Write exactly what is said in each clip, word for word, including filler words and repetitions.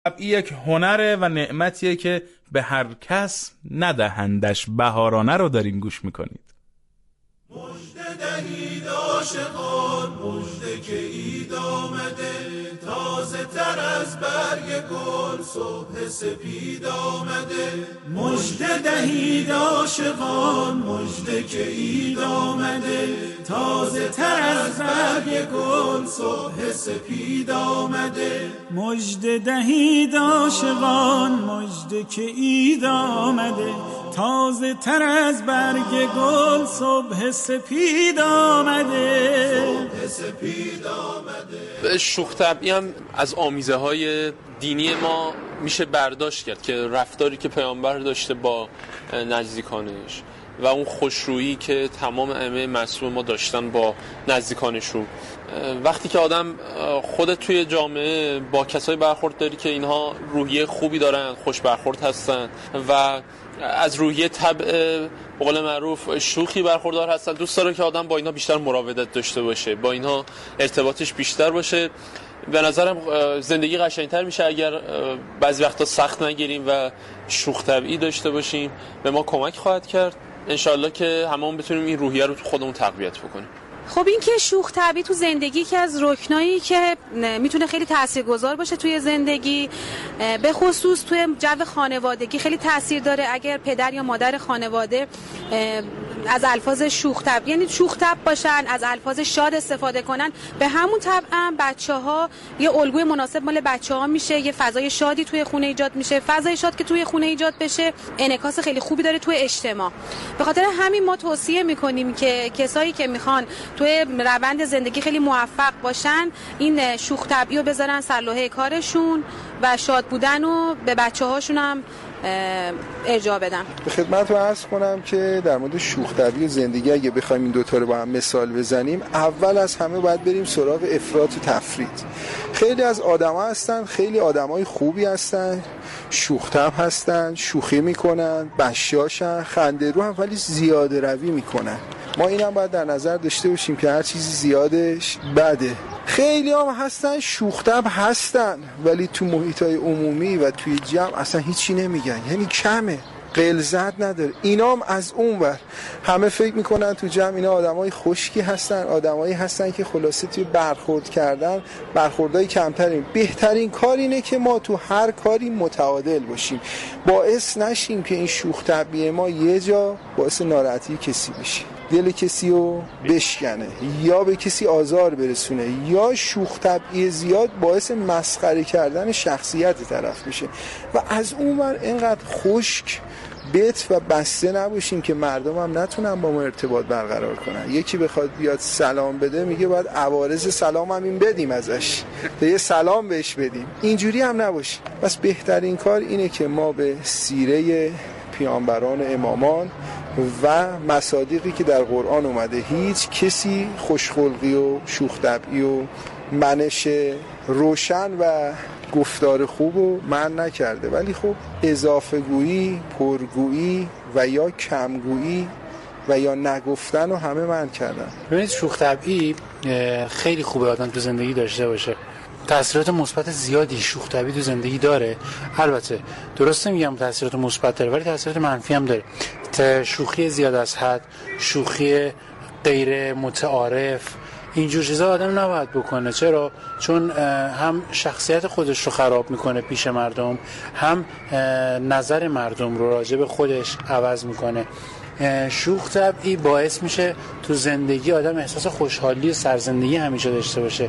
یک هنره و نعمتیه که به هر کس ندهندش. بهارانه رو دارین گوش میکنید. مژده دهید عاشقان، مژده که عید آمده، تازه تر از برگ گل صبح سپید آمده. مژده دهید عاشقان، مژده که عید آمده، تازه تر از برگ گل صبح سپید آمده. مژده دهید عاشقان، مژده که عید آمده، تازه تر از برگ گل صبح سپید آمده. صبح سپید آمده. شوخ طبعی هم از آمیزه های دینی ما میشه برداشت کرد که رفتاری که پیامبر داشته با نزدیکانش و اون خوشرویی که تمام ائمه معصوم ما داشتن با نزدیکانشون. وقتی که آدم خودت توی جامعه با کسایی برخورد داری که اینها روحیه خوبی دارن، خوش برخورد هستن و از روحیه طبع به قول معروف شوخی برخوردار هستن، دوست داره که آدم با اینها بیشتر مراودت داشته باشه، با اینها ارتباطش بیشتر باشه. به نظرم زندگی قشنگتر میشه اگر بعضی وقتا سخت نگیریم و شوخ طبعی داشته باشیم. به ما کمک خواهد کرد انشالله که هممون بتونیم این روحیه رو تو خودمون تقویت بکنیم. خب این که شوخ طبعی تو زندگی که از رکنایی که میتونه خیلی تاثیرگذار باشه توی زندگی، به خصوص توی جو خانوادگی خیلی تاثیر داره. اگر پدر یا مادر خانواده از الفاظ شوخ طبع، یعنی شوخ طبع باشن، از الفاظ شاد استفاده کنن، به همون طبع هم بچه‌ها یه الگوی مناسب مال بچه‌ها میشه، یه فضای شادی توی خونه ایجاد میشه. فضای شاد که توی خونه ایجاد بشه انعکاس خیلی خوبی داره توی اجتماع. به خاطر همین ما توصیه میکنیم که کسایی که میخوان توی روند زندگی خیلی موفق باشن این شوخ طبعی رو بذارن سرلوحه کارشون و شاد بودن رو به بچه‌هاشون هم ارجاع بدم. به خدمتتون عرض کنم که در مورد شوخ طبعی و زندگی اگه بخوایم این دوتا رو با هم مثال بزنیم، اول از همه باید بریم سراغ افراط و تفرید. خیلی از آدما هستن، خیلی آدمای خوبی هستن، شوخ طبع هستن، شوخی میکنن، بشاشن، خنده رو هم ولی زیاده روی میکنن. ما اینم باید در نظر داشته باشیم که هر چیزی زیادش بده. خیلی هم هستن شوخ طبع هستن ولی تو محیطای عمومی و توی جمع اصلا هیچی نمیگن، یعنی کمه، غلظت نداره. اینا هم از اون ور همه فکر میکنن تو جمع اینا آدمای خشکی هستن، آدمایی هستن که خلاصه توی برخورد کردن برخوردای کمترین. بهترین کار اینه که ما تو هر کاری متعادل باشیم، باعث نشیم که این شوخ طبعی ما یه جا باعث ناراحتی کسی بشه، دل کسی رو بشکنه یا به کسی آزار برسونه، یا شوخ طبعی زیاد باعث مسخره کردن شخصیت طرف بشه. و از اون ور اینقدر خشک بیت و بسته نباشیم که مردم هم نتونن با ما ارتباط برقرار کنن. یکی بخواد بیاد سلام بده میگه باید عوارض سلام هم این بدیم ازش، یه سلام بهش بدیم. اینجوری هم نباشه. پس بهترین کار اینه که ما به سیره پیامبران امامان و مصادیقی که در قرآن اومده هیچ کسی خوشخلقی و شوخ طبعی و منش روشن و گفتار خوب رو من نکرده، ولی خب اضافه گویی، پرگویی و یا کمگویی و یا نگفتن رو همه من کردن. ببینید شوخ طبعی خیلی خوبه آدم تو زندگی داشته باشه. تأثیرات مثبت زیادی شوخ طبعی تو زندگی داره. البته درست نمیگم تأثیرات مثبت داره ولی تأثیرات منفی هم داره. شوخی زیاد از حد، شوخی غیر متعارف، اینجور چیزا آدم نباید بکنه. چرا؟ چون هم شخصیت خودش رو خراب میکنه پیش مردم، هم نظر مردم رو راجع به خودش عوض میکنه. شوخ طبعی باعث میشه تو زندگی آدم احساس خوشحالی و سرزندگی همیشه داشته باشه.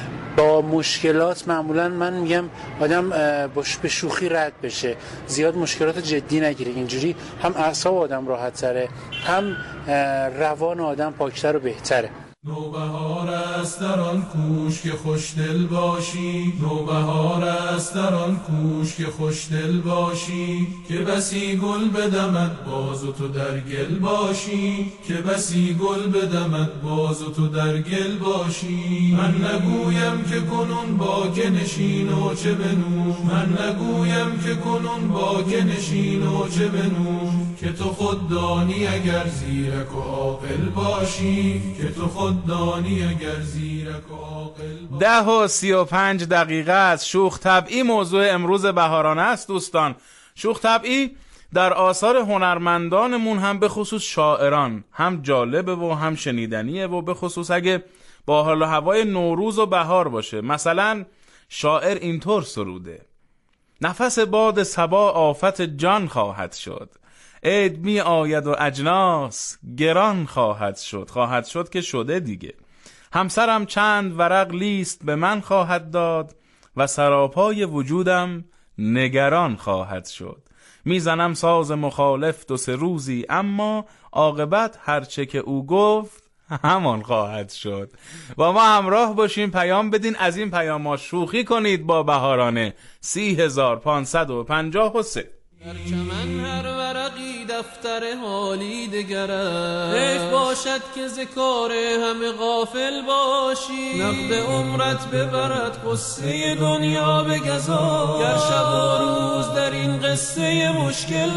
با مشکلات معمولا من میگم آدم باش به شوخی رد بشه، زیاد مشکلات جدی نگیره. اینجوری هم اعصاب آدم راحت تره، هم روان آدم پاکتر و بهتره. نوبهار است در آن کوش که خوشدل باشی، نوبهار است در آن کوش که خوشدل باشی، که بسی گل بدمد باز و تو در گل باشی، که بسی گل بدمد باز و تو در گل باشی. من نگویم که کنون با که نشین و چه بنوش، من نگویم که کنون با که نشین و چه بنوش، که تو خود دانی اگر زیرک و عاقل باشی، که تو خود دانی اگر زیرک و عاقل باشی. ده و سی و پنج دقیقه از شوخ طبعی موضوع امروز بهارانه است دوستان. شوخ طبعی در آثار هنرمندانمون هم به خصوص شاعران هم جالبه و هم شنیدنیه و به خصوص اگه با حال و هوای نوروز و بهار باشه. مثلا شاعر اینطور سروده: نفس باد صبا آفت جان خواهد شد، عید می آید و اجناس گران خواهد شد. خواهد شد که شده دیگه. همسرم چند ورق لیست به من خواهد داد و سراپای وجودم نگران خواهد شد. میزنم ساز مخالف دو سه روزی، اما عاقبت هرچه که او گفت همان خواهد شد. با ما همراه باشین، پیام بدین، از این پیام ها شوخی کنید با بهارانه. سی هزار پانصد و پنجاه و سه. در چمن هر ورقی دفتر حالی دگرد، حیف باشد که ز کار همه غافل باشی. نقد عمرت ببرد قصه دنیا بگذار، گر شب و روز در این قصه مشکل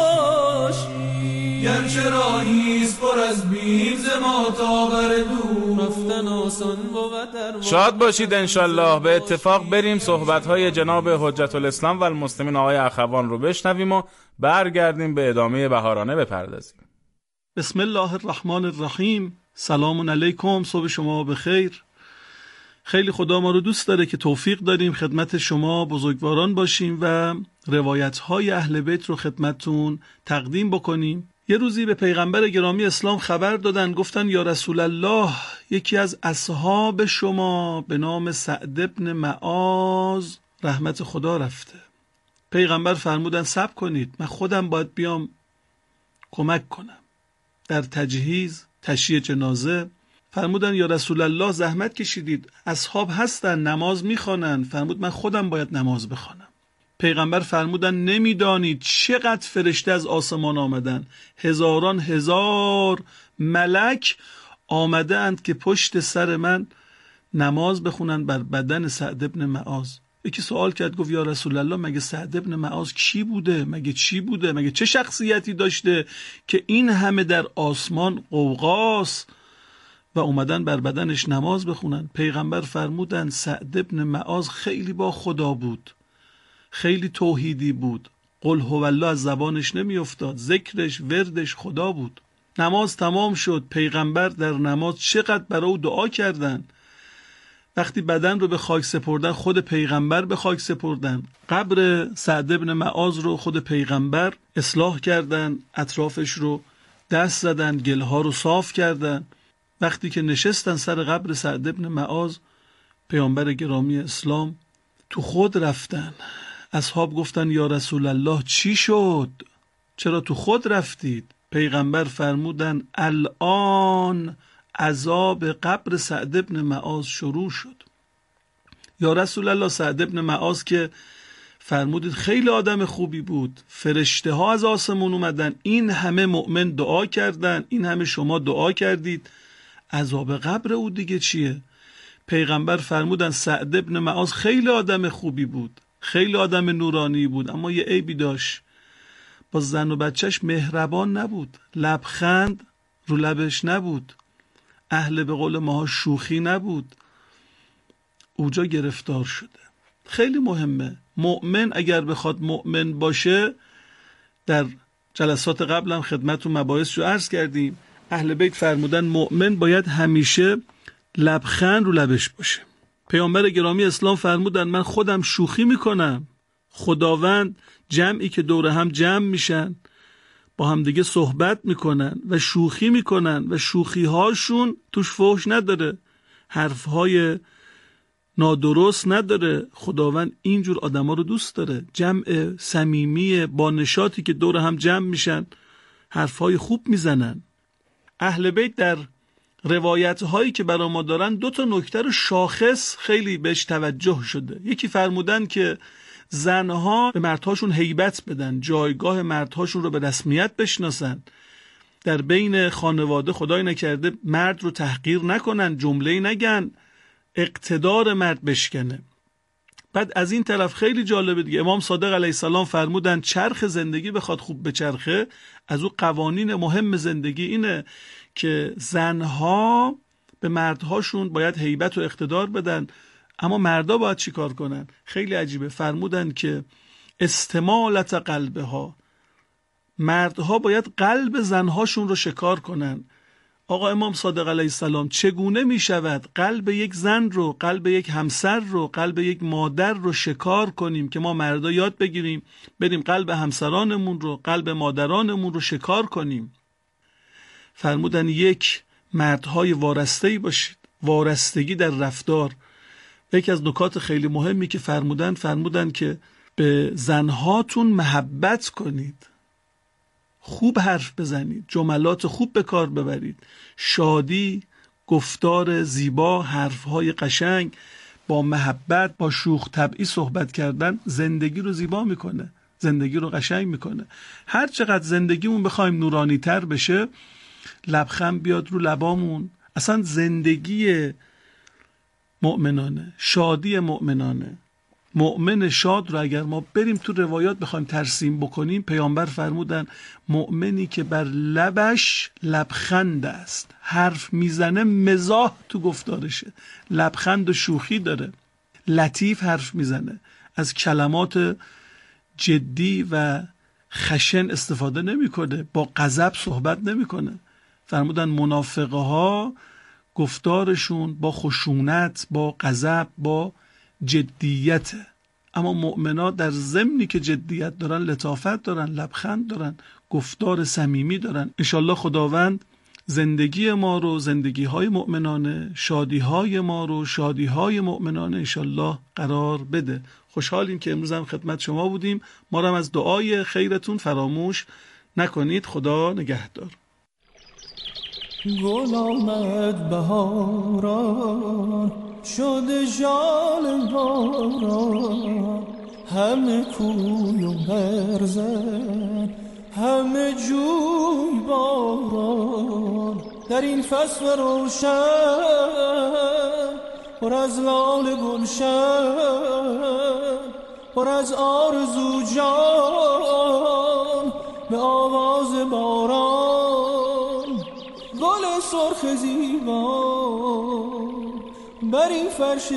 باشی. گرچه راهیست پر از بیم ز ما تا بر دور، رفتن آسان بود در شاد باشید انشالله. به اتفاق بریم صحبت‌های جناب حجت الاسلام و المسلمین آقای اخوان رو بشنویم و برگردیم به ادامه بهارانه بپردازیم. بسم الله الرحمن الرحیم. سلام علیکم، صبح شما بخیر. خیلی خدا ما رو دوست داره که توفیق داریم خدمت شما بزرگواران باشیم و روایت‌های اهل بیت رو خدمتتون تقدیم بکنیم. یه روزی به پیغمبر گرامی اسلام خبر دادن، گفتن یا رسول الله، یکی از اصحاب شما به نام سعد بن معاذ رحمت خدا رفته. پیغمبر فرمودن صبر کنید، من خودم باید بیام کمک کنم در تجهیز تشییع جنازه. فرمودن یا رسول الله، زحمت کشیدید، اصحاب هستن نماز میخوانن. فرمود من خودم باید نماز بخوانم. پیغمبر فرمودن نمیدانید چقدر فرشته از آسمان آمدن، هزاران هزار ملک آمده اند که پشت سر من نماز بخونن بر بدن سعد بن معاذ. یکی سوال کرد، گفت یا رسول الله، مگه سعد بن معاذ کی بوده؟ مگه چی بوده؟ مگه چه شخصیتی داشته که این همه در آسمان قوقاست و اومدن بر بدنش نماز بخونن؟ پیغمبر فرمودن سعد بن معاذ خیلی با خدا بود، خیلی توحیدی بود، قل هو الله از زبانش نمی افتاد، ذکرش وردش خدا بود. نماز تمام شد، پیغمبر در نماز چقدر برای او دعا کردن. وقتی بدن رو به خاک سپردن، خود پیغمبر به خاک سپردن. قبر سعد بن معاذ رو خود پیغمبر اصلاح کردن، اطرافش رو دست زدن، گلها رو صاف کردن. وقتی که نشستن سر قبر سعد بن معاذ، پیامبر گرامی اسلام تو خود رفتن. اصحاب گفتن یا رسول الله چی شد؟ چرا تو خود رفتید؟ پیغمبر فرمودن الان عذاب قبر سعد بن معاذ شروع شد. یا رسول الله، سعد بن معاذ که فرمودید خیلی آدم خوبی بود، فرشته ها از آسمون اومدن، این همه مؤمن دعا کردن، این همه شما دعا کردید، عذاب قبر او دیگه چیه؟ پیغمبر فرمودن سعد بن معاذ خیلی آدم خوبی بود، خیلی آدم نورانی بود، اما یه عیبی داشت، با زن و بچهش مهربان نبود، لبخند رو لبش نبود، اهل به قول ماها شوخی نبود. اوجا گرفتار شده. خیلی مهمه مؤمن اگر بخواد مؤمن باشه، در جلسات قبلم خدمتتون مباحث رو عرض کردیم، اهل بیت فرمودن مؤمن باید همیشه لبخند رو لبش باشه. پیامبر گرامی اسلام فرمودن من خودم شوخی میکنم، خداوند جمعی که دور هم جمع میشن با هم دیگه صحبت میکنن و شوخی میکنن و شوخی هاشون توش فحش نداره، حرف های نادرست نداره. خداوند اینجور آدما رو دوست داره، جمع صمیمی با نشاطی که دور هم جمع میشن حرف های خوب میزنن. اهل بیت در روایت هایی که برای ما دارن دو تا نکته رو شاخص خیلی بهش توجه شده. یکی فرمودن که زنها به مردهاشون هیبت بدن، جایگاه مردهاشون رو به رسمیت بشناسن، در بین خانواده خدای نکرده مرد رو تحقیر نکنن، جمله‌ای نگن، اقتدار مرد بشکنه. بعد از این طرف خیلی جالبه دیگه، امام صادق علیه السلام فرمودن چرخ زندگی بخواد خوب بچرخه، از اون قوانین مهم زندگی اینه که زنها به مردهاشون باید هیبت و اقتدار بدن، اما مردا باید چی کار کنن؟ خیلی عجیبه، فرمودن که استمالت قلبها، مردها باید قلب زنهاشون رو شکار کنن. آقا امام صادق علیه السلام چگونه می شود قلب یک زن رو، قلب یک همسر رو، قلب یک مادر رو شکار کنیم که ما مردا یاد بگیریم بریم قلب همسرانمون رو، قلب مادرانمون رو شکار کنیم. فرمودن یک، مردهای وارسته‌ای باشید، وارستگی در رفتار. یکی از نکات خیلی مهمی که فرمودن فرمودن که به زنهاتون محبت کنید، خوب حرف بزنید، جملات خوب به کار ببرید، شادی، گفتار زیبا، حرفهای قشنگ، با محبت، با شوخ طبعی صحبت کردن زندگی رو زیبا میکنه، زندگی رو قشنگ میکنه. هر چقدر زندگیمون بخوایم نورانی تر بشه، لبخند بیاد رو لبامون، اصلا زندگی مؤمنانه، شادی مؤمنانه، مؤمن شاد رو اگر ما بریم تو روایات بخوایم ترسیم بکنیم، پیامبر فرمودن مؤمنی که بر لبش لبخند است، حرف میزنه، مزاح تو گفتارشه، لبخند و شوخی داره، لطیف حرف میزنه، از کلمات جدی و خشن استفاده نمیکنه، با غضب صحبت نمیکنه. فرمودن منافقه ها گفتارشون با خشونت، با غضب، با جدیت، اما مؤمنات در ضمنی که جدیت دارن لطافت دارن، لبخند دارن، گفتار صمیمی دارن. انشالله خداوند زندگی ما رو، زندگی های مؤمنانه، شادی های ما رو، شادی های مؤمنانه انشالله قرار بده. خوشحالیم که امروز هم خدمت شما بودیم، ما رو هم از دعای خیرتون فراموش نکنید. خدا نگهدار. گل آمد بهاران، شد ژاله باران، همه کوی و برزن، همه جوی باران. در این فصل روشن پر از لاله گلشن، پر از آرزو جان به آواز باران. گل سرخ زیبا بر این فرش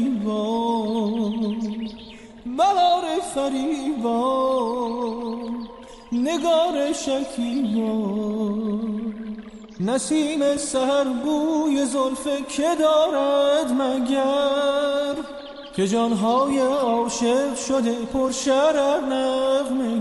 لیوان، بهار فریبان، نگار شکیبا. نسیم سحر بوی زلف که دارد مگر، که جانهای عاشق شده پر شرر نغمه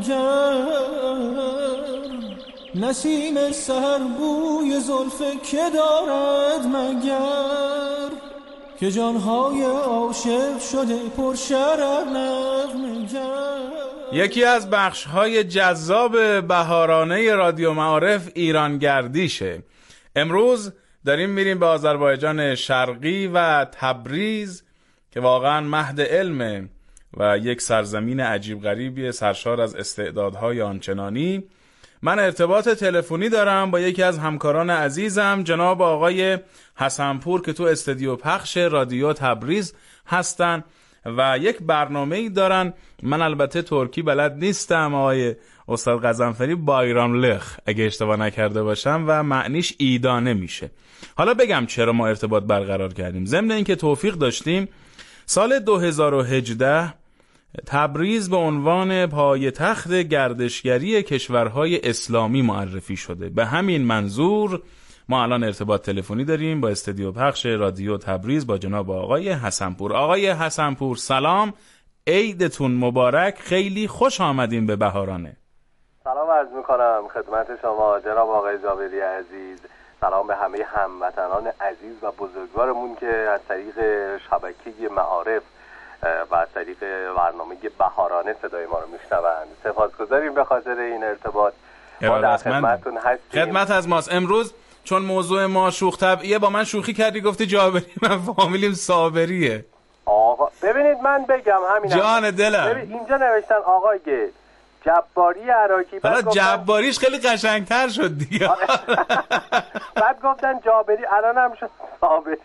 گر. نسیم سحر بوی زلف که دارد مگر، که جانهای عاشق شده پر شرر نغمه گر. یکی از بخش‌های جذاب بهارانه رادیو معارف ایران گردیشه. امروز داریم میریم به آذربایجان شرقی و تبریز که واقعا مهد علمه و یک سرزمین عجیب غریبیه سرشار از استعدادهای آنچنانی. من ارتباط تلفنی دارم با یکی از همکاران عزیزم، جناب آقای حسنپور که تو استودیو پخش رادیو تبریز هستن و یک برنامه‌ای دارن. من البته ترکی بلد نیستم، آقای استاد قزنفری، بایراملخ اگه اشتباه نکرده باشم و معنیش ایدانه میشه. حالا بگم چرا ما ارتباط برقرار کردیم. ضمن اینکه توفیق داشتیم سال دو هزار و هجده تبریز به عنوان پایتخت گردشگری کشورهای اسلامی معرفی شده. به همین منظور ما الان ارتباط تلفنی داریم با استودیو پخش رادیو تبریز با جناب آقای حسنپور. آقای حسنپور سلام، عیدتون مبارک، خیلی خوش آمدین به بهارانه. سلام عرض میکنم خدمت شما جناب آقای جابری عزیز. سلام به همه هموطنان عزیز و بزرگوارمون که از طریق شبکه معارف و از طریق برنامه بهارانه صدای ما رو میشنوند. سپاسگزاریم به خاطر این ارتباط. ما در خدمتتون هستیم. خدمت از ماست. امروز چون موضوع ما شوخ طبعیه با من شوخی کردی، گفتی جابری، من فامیلیم صابریه. آقا ببینید من بگم همین جان دلم. ببین اینجا نوشتن آقای جباری عراقی. حالا جباریش خیلی قشنگتر شد دیگه. بعد گفتن جابری، الان هم شد صابری.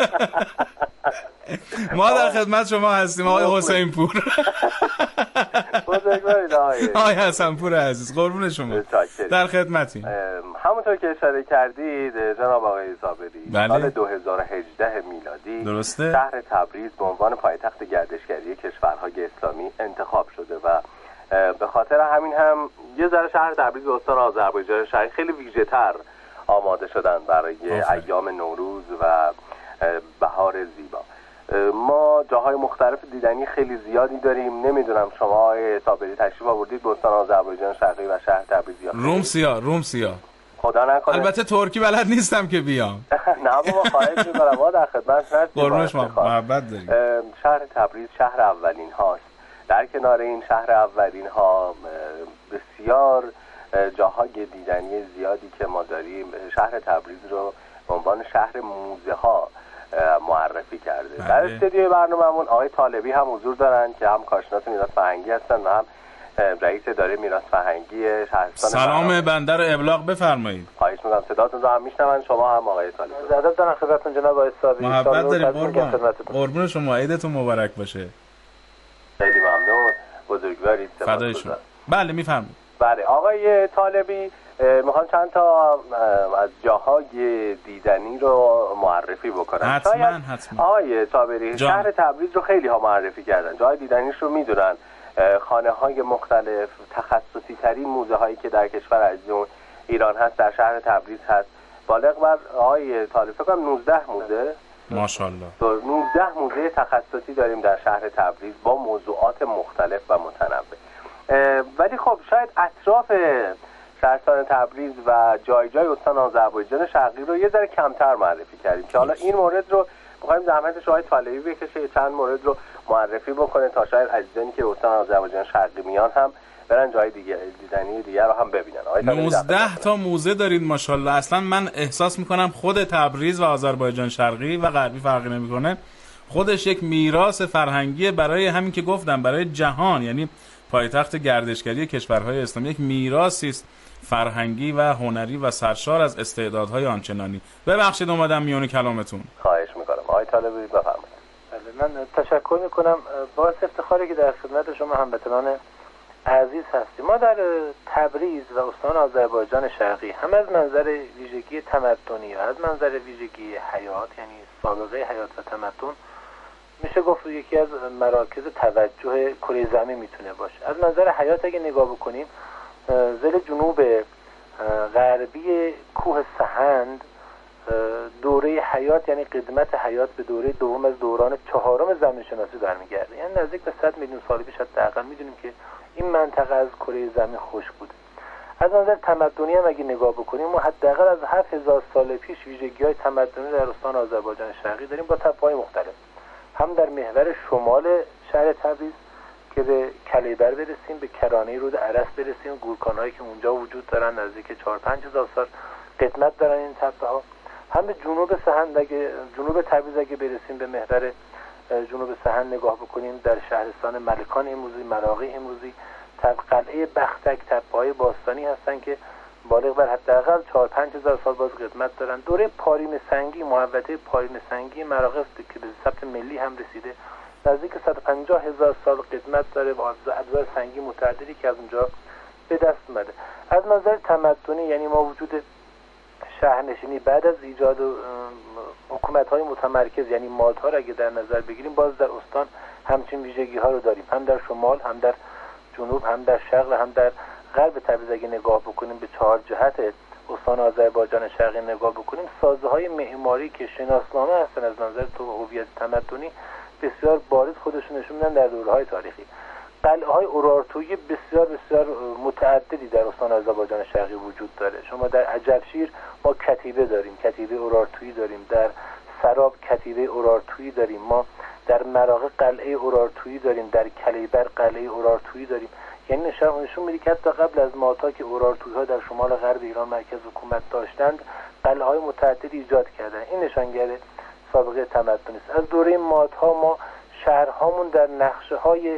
ما در خدمت شما هستیم آقای حسین پور. بزرگوارید آقای آقای حسن پور عزیز، قربون شما، در خدمتیم. همونطور که اشاره کردید جناب آقای صابری، بله. سال دو هزار و هجده میلادی درسته؟ شهر تبریز به عنوان پایتخت گردشگری کشورهای اسلامی انتخاب شده و به خاطر همین هم یه ذره شهر تبریز و استان آذربایجان شرقی خیلی ویژه‌تر آماده شدن برای ایام نوروز و بهار زیبا. ما جاهای مختلف دیدنی خیلی زیادی داریم. نمیدونم شما آقای صابری تشریف آوردید به استان آذربایجان شرقی و شهر تبریز یا روم سیاه روم سیاه خدا نکنه. البته ترکی بلد نیستم که بیام. نه بابا خواهش می‌کنم، ما در خدمت هستیم. قربونش ما محبت داریم. شهر تبریز شهر اولین هاست. در کنار این شهر اولین ها بسیار جاهای دیدنی زیادی که ما داریم. شهر تبریز رو به عنوان شهر موزه ها معرفی کرده. بله. در استودیوی برنامه‌مون آقای طالبی هم حضور دارن که هم کارشناس میراث فرهنگی هستن و هم رئیس اداره میراث فرهنگی شهرستان. سلام بنده رو ابلاغ بفرمایید. خواهش می‌کنم، صداتون رو هم میشنون. شما هم آقای طالبی. ادب دارم خدمتتون جناب آقای صابری. محبت داریم قربان. قربون شما، عیدتون مبارک باشه. خیلی ممنون، بزرگوارید. فدای شما. بله میفرمایید. بله آقای طالبی میخوان چند تا از جاهای دیدنی رو معرفی بکنن. حتما حتما. آقای صابری شهر تبریز رو خیلی ها معرفی کردن، جای دیدنیش رو میدونن. خانه های مختلف، تخصصی ترین موزه هایی که در کشور عزیزمون ایران هست در شهر تبریز هست. بالغ بر آقای طالبی فکر کنم نوزده موزه ماشاءالله نوزده موزه تخصصی داریم در شهر تبریز با موضوعات مختلف و متنوع. ولی خب شاید اطراف شهرستان تبریز و جای جای استان آذربایجان شرقی رو یه ذره کمتر معرفی کردیم که حالا این مورد رو می‌خوایم زحمتش آقای طالبی بکشه، چند مورد رو معرفی بکنه تا شاید عزیزانی که استان آذربایجان شرقی میان هم برن جای دیگه دیدنی دیگه رو هم ببینن. نوزده تا موزه دارید ماشاءالله. اصلا من احساس میکنم خود تبریز و آذربایجان شرقی و غربی فرقی نمیکنه، خودش یک میراث فرهنگی برای همین که گفتم برای جهان، یعنی پایتخت گردشگری کشورهای اسلامی یک میراثی است فرهنگی و هنری و سرشار از استعدادهای آنچنانی. ببخشید اومدم میون کلامتون. خواهش میکنم آقای طالبی بفرمایید. بله من تشکر میکنم، باعث افتخاری که در خدمت شما هموطنان عزیز هستیم. ما در تبریز و استان آذربایجان شرقی هم از منظر ویژگی تمدنی و از منظر ویژگی حیات، یعنی سابقه حیات و تمدن، میشه گفت یکی از مراکز توجه کره زمین میتونه باشه. از منظر حیات اگه نگاه بکنیم، زل جنوب غربی کوه سهند دوره حیات یعنی قدمت حیات به دوره دوم از دوران چهارم زمین شناسی برمیگرده، یعنی نزدیک به صد میلیون سال پیش حداقل میدونیم که این منطقه از کره زمین خشک بوده. از نظر تمدنی هم اگه نگاه بکنیم ما حداقل از هفت هزار سال پیش ویژگی‌های تمدنی در استان آذربایجان شرقی داریم با تپه‌های مختلف، هم در محور شمال شهر تبریز که به کلیبر برسیم، به کرانه رود ارس برسیم، گورکان‌هایی که اونجا وجود دارن نزدیک چهار پنج هزار سال قدمت دارن این تپه‌ها، هم به جنوب سهند اگه جنوب تبریز اگه برسیم به محور جنوب سهند نگاه بکنیم، در شهرستان ملکان امروزی، مراغی امروزی، قلعه بختک، تپه‌های باستانی هستن که بالغ بر حداقل چهار پنج هزار سال باز قدمت دارن. دوره پاریم سنگی، محوطه پاریم سنگی مراغی که به ثبت ملی هم رسیده نزدیک صد و پنجاه هزار سال قدمت داره و ابزار سنگی متعددی که از اونجا به دست اومده. از نظر تمدنی یعنی ما وجود شهرنشینی بعد از ایجاد حکومت‌های متمرکز یعنی مادها را اگه در نظر بگیریم، باز در استان همچین ویژگی‌ها رو داریم، هم در شمال، هم در جنوب، هم در شرق، هم در غرب تبریز. اگه نگاه بکنیم به چهار جهت استان آذربایجان شرقی نگاه بکنیم، سازه‌های معماری که شناسنامه هستن از نظر تو هویت تمدنی بسیار بارز خودشون نشون میدن در دوره‌های تاریخی. قلعه‌های اورارتویی بسیار بسیار متعددی در استان آذربایجان شرقی وجود داره. شما در عجبشیر ما کتیبه داریم، کتیبه اورارتویی داریم، در سراب کتیبه اورارتویی داریم، ما در مراغه قلعه اورارتویی داریم، در کلیبر قلعه اورارتویی داریم. یعنی نشون نشون میده که حتی قبل از ماتا که اورارتویی‌ها در شمال غرب ایران مرکز حکومت داشتند، قلعه‌های متعددی ایجاد کردن. این نشانگر سابقه تمدنی است. از دوره مادها ما شهرهامون در نقشه‌های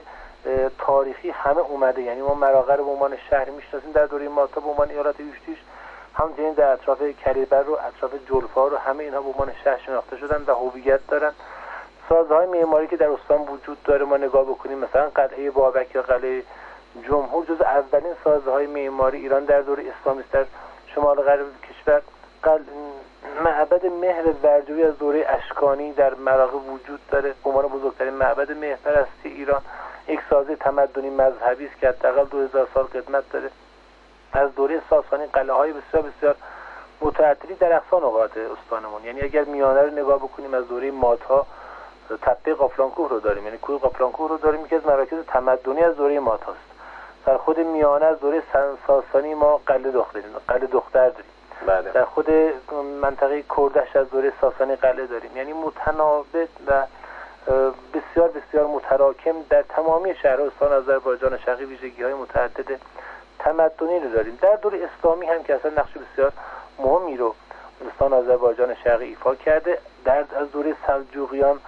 تاریخی همه اومده. یعنی ما مراغه رو به عنوان شهر میشناسیم در دوره مالتا به عنوان ایالت یوشتیش، همچنین در اطراف کلیبر رو، اطراف جلفا رو، همه اینها به عنوان شهر شناخته شدن و هویت دارن. سازهای معماری که در استان وجود داره ما نگاه بکنیم، مثلا قلعه بابک یا قلعه جمهور جز اولین سازهای معماری ایران در دوره اسلامی است در شمال غرب کشور. معبد مهر ورجوی از دوره اشکانی در مراغه وجود داره به عنوان بزرگترین معبد مهرپرستی ایران. یک سازه تمدنی مذهبی است که حداقل دو هزار سال قدمت داره. از دوره ساسانی قلعه‌های بسیار بسیار متعددی در اقصا نقاط استانمون. یعنی اگر میانه رو نگاه بکنیم از دوره مادها تپه قافلانکوه رو داریم، یعنی کوه قافلانکوه رو داریم که از مراکز تمدنی از دوره مادها است. در خود میانه از دوره ساسانی ما قلعه دختر قلعه دختر داریم. بله. در خود منطقه کردش از دوره ساسانی قلعه داریم. یعنی متناوب و بسیار بسیار متراکم در تمامی شهرها استان آذربایجان شرقی ویژگی‌های متعدد تمدنی رو داریم. در دوره اسلامی هم که اصلا نقش بسیار مهمی رو استان آذربایجان شرقی ایفا کرده. در از دوره سلجوقیان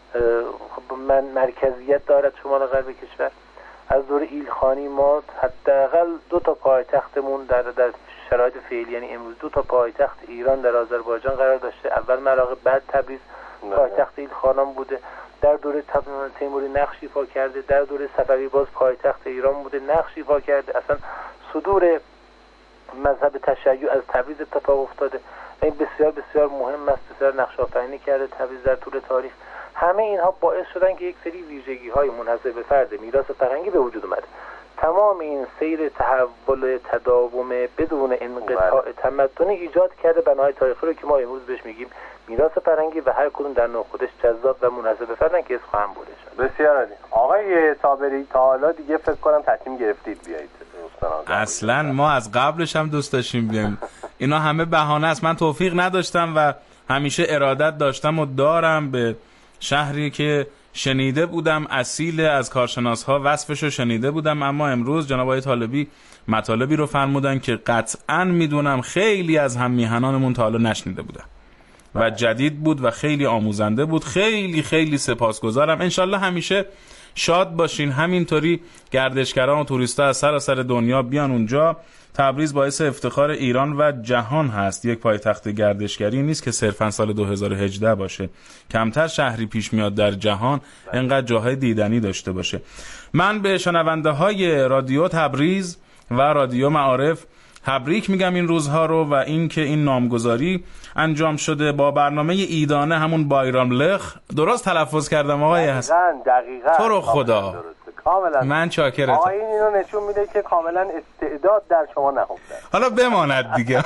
من مرکزیت دارد شمال غرب کشور. از دوره ایلخانی ما حداقل دو تا پایتختمون در در شرایط فعلی، یعنی امروز دو تا پایتخت ایران در آذربایجان قرار داشته. اول مراغه، بعد تبریز پایتخت ایلخانان بوده. در دوره تیموری نقش ایفا کرده. در دوره صفوی باز پایتخت ایران بوده، نقش ایفا کرده. اصلا صدور مذهب تشیع از تبریز اتفاق افتاده. این بسیار بسیار مهم است، بسیار نقش آفرینی کرده تبریز در طول تاریخ. همه اینها باعث شدن که یک سری ویژگی‌های منحصر به فرد میراث فرهنگی به وجود اومده. تمام این سیر تحول تداوم بدون انقطاع تمدنی ایجاد کرده بنای تاریخی رو که ما امروز بهش میگیم میراث فرهنگی و هر کدوم در نوع خودش جذاب و منحصر به فردن که از خواهم بوده شد. بسیار عالی. آقای صابری تا حالا دیگه فکر کنم تصمیم گرفتید بیایید استان؟ اصلا ما از قبلش هم دوست داشتیم بیایم. اینا همه بهانه است. من توفیق نداشتم و همیشه ارادت داشتم و دارم به شهری که شنیده بودم اصیل، از کارشناس‌ها وصفشو شنیده بودم، اما امروز جناب آقای طالبی مطالبی رو فرمودن که قطعاً میدونم خیلی از هم میهنانمون تا حالا نشنیده بودن و جدید بود و خیلی آموزنده بود. خیلی خیلی سپاسگزارم. انشالله همیشه شاد باشین. همینطوری گردشگران و توریستا از سراسر دنیا بیان اونجا. تبریز باعث افتخار ایران و جهان هست. یک پایتخت گردشگری نیست که صرفاً سال دو هزار و هجده باشه. کمتر شهری پیش میاد در جهان اینقدر جاهای دیدنی داشته باشه. من به شنونده های رادیو تبریز و رادیو معارف تبریک میگم این روزها رو و این که این نامگذاری انجام شده با برنامه ایدانه، همون بایراملخ. درست تلفظ کردم آقای حسن؟ دقیقاً دقیقاً. تو رو خدا. کاملا. من چاکرتم. آقا این اینو نشون میده که کاملا استعداد در شما نهفته. حالا بماند دیگه.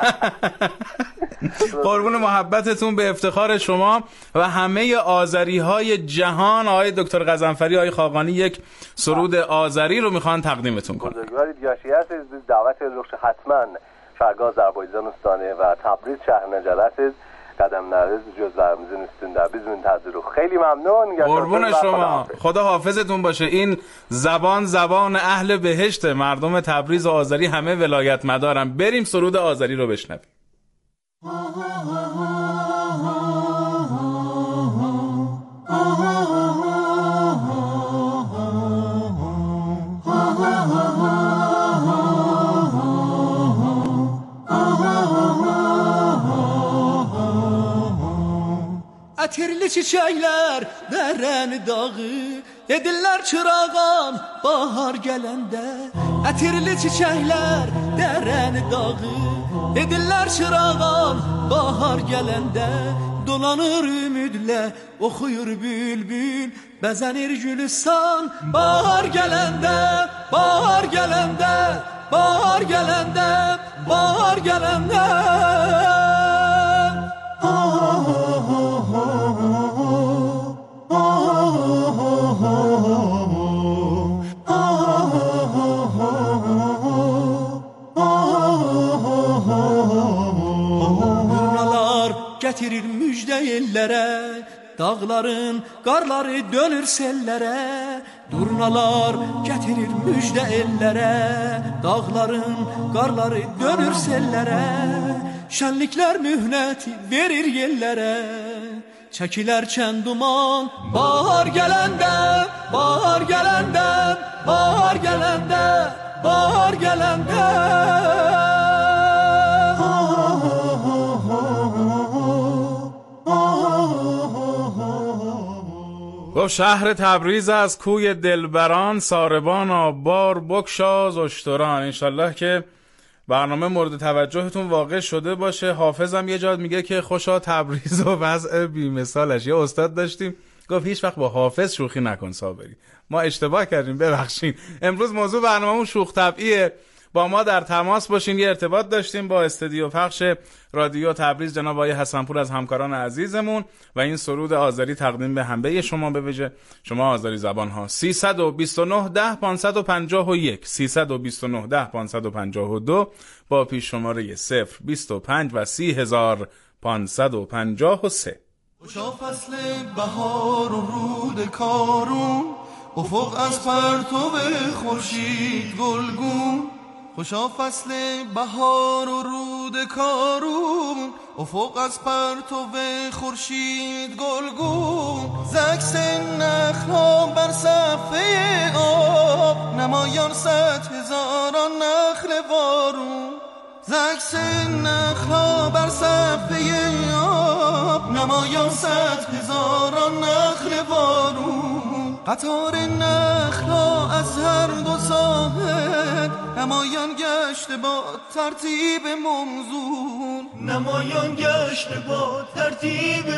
قربون محبتتون، به افتخار شما و همه آذری های جهان. آقای دکتر غضنفری، آقای خاقانی یک سرود آذری رو میخوان تقدیمتون کنن. بزرگواری دیاشی هست دعوت روش حتما شرگاه آذربایجان استانه و تبریز شهر نجلت قدم نرز جز رمزین استون در بیزمین تذیرو. خیلی ممنون. قربون شما، خدا حافظتون باشه. این زبان زبان اهل بهشت، مردم تبریز و آذری همه ولایت مدارم. بریم سرود آذری رو بشنویم. Atirli çiçekler deren dağı, dediler çırağan bahar gelende. Atirli çiçekler deren dağı, dediler çırağan bahar gelende. Dolanır ümidle okuyur bülbül, bezenir gülistan bahar gelende, bahar gelende, bahar gelende, bahar gelende. Durnalar getirir müjde ellere, dağların karları dönür sellere. Durnalar getirir müjde ellere, dağların karları dönür sellere. Şenlikler mühneti verir yellere, çekiler çenduman. Bahar gelende, bahar gelende, bahar gelende, bahar gelende. گفت شهر تبریز از کوی دلبران، ساربان آبار بکشاز اشتران. انشالله که برنامه مورد توجهتون واقع شده باشه. حافظم یه جا میگه که خوشا تبریز و وضع بی‌مثالش. یه استاد داشتیم گفت هیچ وقت با حافظ شوخی نکن صابری. ما اشتباه کردیم، ببخشید. امروز موضوع برنامه‌مون شوخ طبعیه. با ما در تماس باشین. یه ارتباط داشتیم با استودیو پخش رادیو تبریز جناب آقای حسنپور از همکاران عزیزمون و این سرود آذری تقدیم به همه شما، به ویژه شما آذری زبان ها. سیصد و بیست و نه ده پانصد و پنجاه و یک سیصد و بیست و نه ده پانصد و پنجاه و دو با پیش شماره صفر بیست و پنج و سی هزار پانصد و پنجاه و سه. خوشا فصل بهار و رود کارون، افق از پرتو خورشید گلگون. خوشا فصل بهار و رود کارون، افق از پرتو خورشید گلگون. زکس نخلا بر صفحه آب، نمایان صد هزاران نخل بارون. زکس نخلا بر صفحه آب، نمایان صد هزاران نخل بارون. قطار نخلا از هر دو ساحل، نمایان گشت با ترتیب موزون. نمایان گشت با ترتیب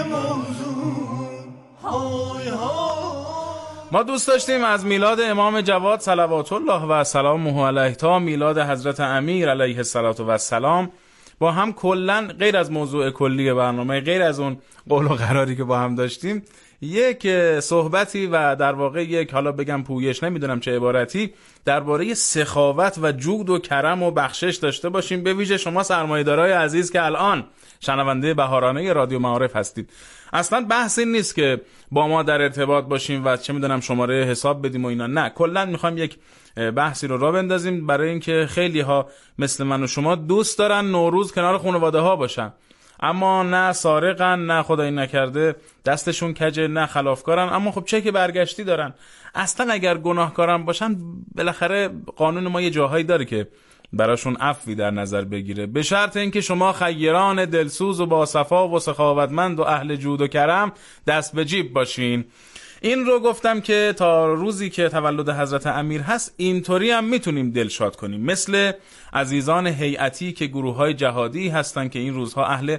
موزون. های های. ما دوست داشتیم از میلاد امام جواد صلوات الله و سلامه علیه تا میلاد حضرت امیر علیه الصلاه و السلام با هم کلن، غیر از موضوع کلی برنامه، غیر از اون قول و قراری که با هم داشتیم، یک صحبتی و در واقع یک، حالا بگم پویش، نمیدونم چه عبارتی، درباره سخاوت و جود و کرم و بخشش داشته باشیم. به ویژه شما سرمایه‌دارای عزیز که الان شنونده بهارانه رادیو معارف هستید. اصلا بحث این نیست که با ما در ارتباط باشیم و چه میدونم شماره حساب بدیم و اینا، نه، کلا میخوایم یک بحثی رو راه بندازیم برای اینکه خیلی ها مثل من و شما دوست دارن نوروز کنار خانواده ها باشن، اما نه سارقن، نه خدایی نکرده دستشون کجه، نه خلافکارن، اما خب چه که برگشتی دارن. اصلا اگر گناهکارن باشن بالاخره قانون ما یه جاهایی داره که براشون عفوی در نظر بگیره، به شرط اینکه شما خیران دلسوز و باصفا و سخاوتمند و اهل جود و کرم دست به جیب باشین. این رو گفتم که تا روزی که تولد حضرت امیر هست اینطوری هم میتونیم دلشاد کنیم، مثل عزیزان هیئتی که گروه‌های جهادی هستن که این روزها اهل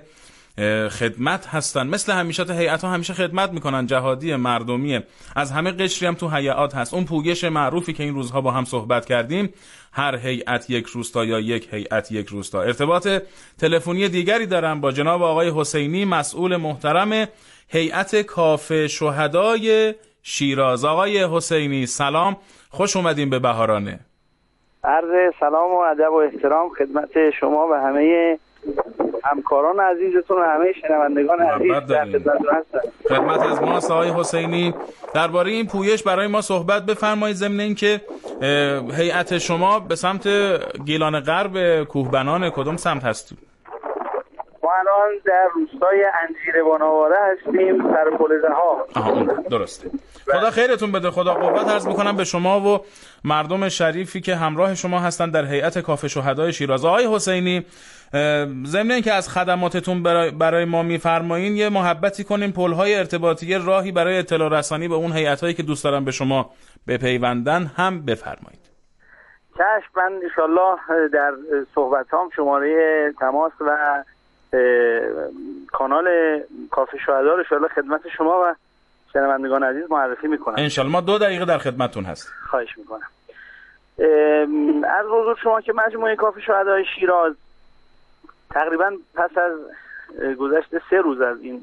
خدمت هستن. مثل همیشه تا هیئت ها همیشه خدمت میکنن، جهادی مردمیه، از همه قشری هم تو هیئات هست. اون پوگش معروفی که این روزها با هم صحبت کردیم، هر هیئت یک روستا یا یک هیئت یک روستا. ارتباط تلفنی دیگری دارم با جناب آقای حسینی، مسئول محترم هیئت کاف شهدای شیراز. آقای حسینی سلام، خوش اومدین به بهارانه. عرض سلام و ادب و احترام خدمت شما و همه همکاران عزیزتون و همه شنوندگان عزیز در خدمتتون هستم. خدمت از ماست آقای حسینی. درباره این پویش برای ما صحبت بفرمایید، ضمن اینکه هیئت شما به سمت گیلان غرب کوهبنان کدوم سمت هستید؟ ما الان در روستای انجیر باناواره هستیم، سر پل ها. آها درسته. خدا خیرتون بده، خدا قوت عرض میکنم به شما و مردم شریفی که همراه شما هستن در هیئت کاف شهدای شیراز. آقای حسینی، ضمن اینکه از خدماتتون برای, برای ما میفرمایین، یه محبتی کنیم، پل‌های ارتباطی، راهی برای اطلاع رسانی به اون هیئتایی که دوست دارن به شما بپیوندن هم بفرمایید. چشم، من ان شاءالله در صحبتام شماره تماس و کانال کاف شهدا رو ان شاءالله خدمت شما و شنوندگان عزیز معرفی میکنم. ان شاءالله ما دو دقیقه در خدمتتون هست. خواهش میکنم. از حضور شما که مجموعه کاف شهدای شیراز تقریبا پس از گذشت سه روز از این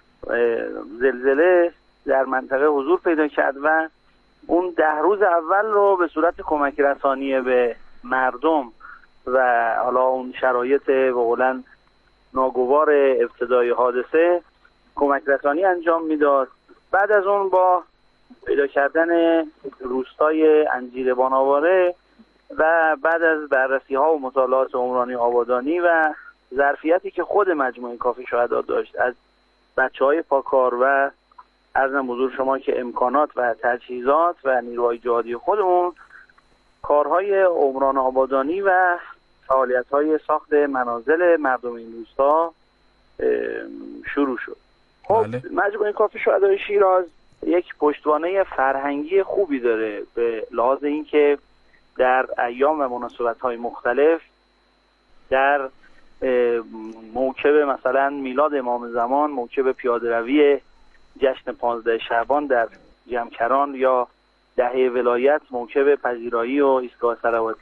زلزله در منطقه حضور پیدا کرد و اون ده روز اول رو به صورت کمک رسانی به مردم و حالا اون شرایط بقولن ناگوار ابتدای حادثه کمک رسانی انجام میداد. بعد از اون با پیدا کردن روستای انجیر باناواره و بعد از بررسی ها و مطالعات عمرانی آبادانی و ظرفیتی که خود مجموعه کاف شهدا داشت از بچه های پاکار و عرضم حضور شما که امکانات و تجهیزات و نیروهای جهادی خودمون کارهای عمران آبادانی و فعالیت‌های ساخت منازل مردم این روستا شروع شد. خب بله. مجموعه کافه شهدای شیراز یک پشتوانه فرهنگی خوبی داره به لحاظ اینکه در ایام و مناسبت‌های مختلف در موکب مثلا میلاد امام زمان، موکب پیاده‌روی جشن پانزده شعبان در جمکران یا دهه ولایت، موکب پذیرایی و ایستگاه صلواتی